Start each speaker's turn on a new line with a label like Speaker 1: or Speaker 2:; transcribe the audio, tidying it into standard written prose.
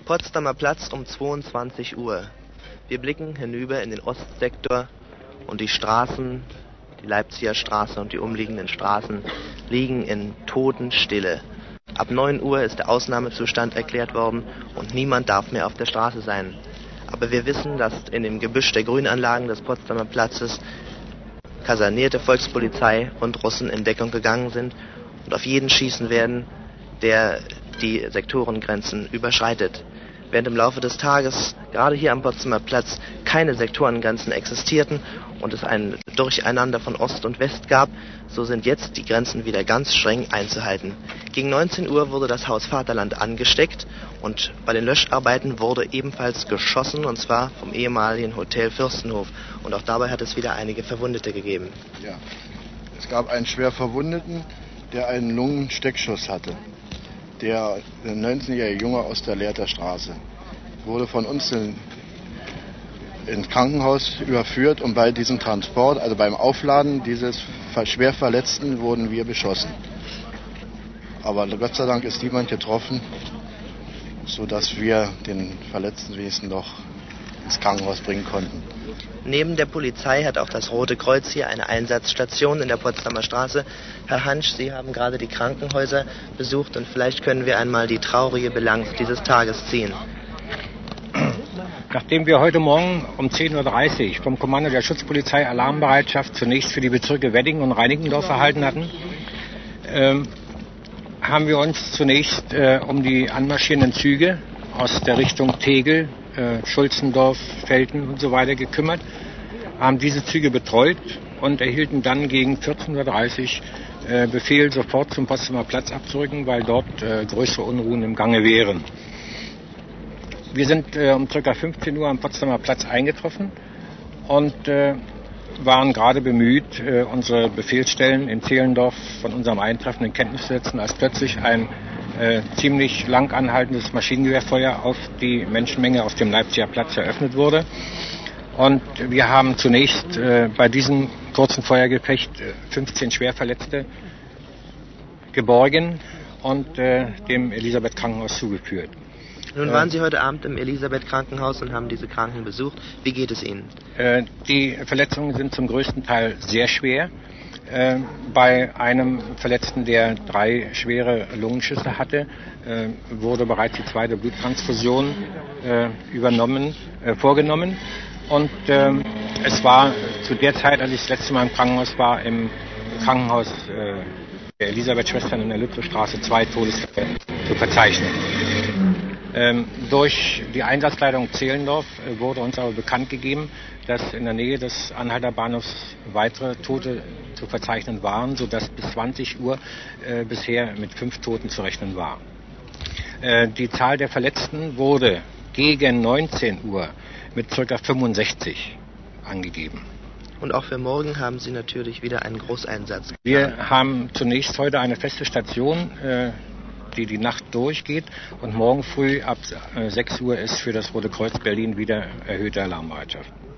Speaker 1: Potsdamer Platz um 22 Uhr. Wir blicken hinüber in den Ostsektor und die Straßen, die Leipziger Straße und die umliegenden Straßen liegen in Totenstille. Ab 9 Uhr ist der Ausnahmezustand erklärt worden und niemand darf mehr auf der Straße sein. Aber wir wissen, dass in dem Gebüsch der Grünanlagen des Potsdamer Platzes kasernierte Volkspolizei und Russen in Deckung gegangen sind und auf jeden schießen werden, der die Sektorengrenzen überschreitet. Während im Laufe des Tages, gerade hier am Potsdamer Platz, keine Sektorengrenzen existierten und es ein Durcheinander von Ost und West gab, so sind jetzt die Grenzen wieder ganz streng einzuhalten. Gegen 19 Uhr wurde das Haus Vaterland angesteckt und bei den Löscharbeiten wurde ebenfalls geschossen, und zwar vom ehemaligen Hotel Fürstenhof. Und auch dabei hat es wieder einige Verwundete gegeben.
Speaker 2: Ja, es gab einen schwer Verwundeten, der einen Lungensteckschuss hatte. Der 19-jährige Junge aus der Lehrter Straße wurde von uns ins Krankenhaus überführt und bei diesem Transport, also beim Aufladen dieses schwer Verletzten, wurden wir beschossen. Aber Gott sei Dank ist niemand getroffen, sodass wir den Verletzten wenigstens noch ins Krankenhaus bringen konnten.
Speaker 1: Neben der Polizei hat auch das Rote Kreuz hier eine Einsatzstation in der Potsdamer Straße. Herr Hansch, Sie haben gerade die Krankenhäuser besucht und vielleicht können wir einmal die traurige Bilanz dieses Tages ziehen.
Speaker 3: Nachdem wir heute Morgen um 10.30 Uhr vom Kommando der Schutzpolizei Alarmbereitschaft zunächst für die Bezirke Wedding und Reinickendorf erhalten hatten, haben wir uns zunächst um die anmarschierenden Züge aus der Richtung Tegel, Schulzendorf, Velten und so weiter gekümmert, haben diese Züge betreut und erhielten dann gegen 14.30 Uhr Befehl, sofort zum Potsdamer Platz abzurücken, weil dort größere Unruhen im Gange wären. Wir sind um ca. 15 Uhr am Potsdamer Platz eingetroffen und waren gerade bemüht, unsere Befehlsstellen in Zehlendorf von unserem Eintreffen in Kenntnis zu setzen, als plötzlich ein ziemlich lang anhaltendes Maschinengewehrfeuer auf die Menschenmenge auf dem Leipziger Platz eröffnet wurde. Und wir haben zunächst bei diesem kurzen Feuergefecht 15 Schwerverletzte geborgen und dem Elisabeth-Krankenhaus zugeführt.
Speaker 1: Nun waren Sie heute Abend im Elisabeth-Krankenhaus und haben diese Kranken besucht. Wie geht es Ihnen?
Speaker 3: Die Verletzungen sind zum größten Teil sehr schwer. Bei einem Verletzten, der 3 schwere Lungenschüsse hatte, wurde bereits die zweite Bluttransfusion vorgenommen. Und es war zu der Zeit, als ich das letzte Mal im Krankenhaus war, im Krankenhaus der Elisabeth-Schwestern in der Lützowstraße 2 Todesfälle zu verzeichnen. Durch die Einsatzleitung Zehlendorf wurde uns aber bekannt gegeben, dass in der Nähe des Anhalter Bahnhofs weitere Tote zu verzeichnen waren, sodass bis 20 Uhr bisher mit 5 Toten zu rechnen war. Die Zahl der Verletzten wurde gegen 19 Uhr mit ca. 65 angegeben.
Speaker 1: Und auch für morgen haben Sie natürlich wieder einen Großeinsatz.
Speaker 3: Wir haben zunächst heute eine feste Station, die Nacht durchgeht, und morgen früh ab 6 Uhr ist für das Rote Kreuz Berlin wieder erhöhte Alarmbereitschaft.